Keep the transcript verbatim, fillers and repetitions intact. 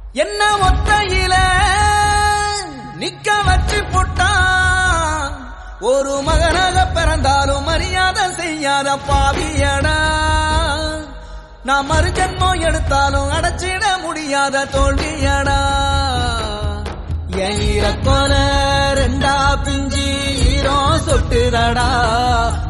என்ன ஒத்தையில நிக்க வச்சு போட்டான் ஒரு மகனாக பிறந்தாலும் மரியாதை செய்யாத பாவியடா நான் மறு ஜென்மம் எடுத்தாலும் அடைச்சிட முடியாத தோல்வியடா என் ஈரக்கோல ரெண்டா பிஞ்சி ஈரம் சொட்டுதடா